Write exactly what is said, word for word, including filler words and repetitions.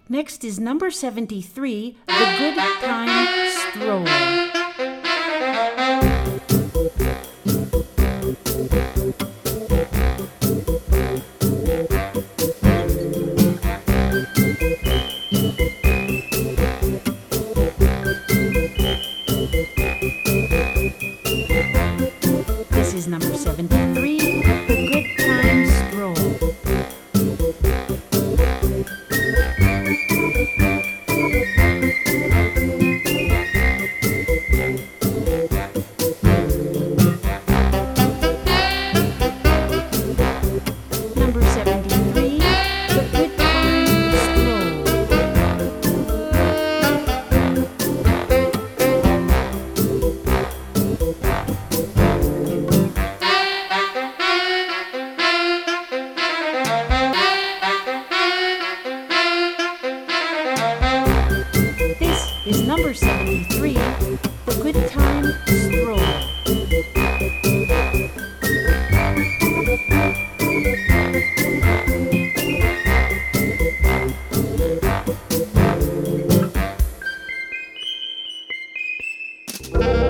Next is number seventy-three, The Good Time Stroll. This is number seventy-three, The Good Time Stroll. Number seventy-three, The Good Time Stroll. This is number seventy-three, The Good Time Stroll.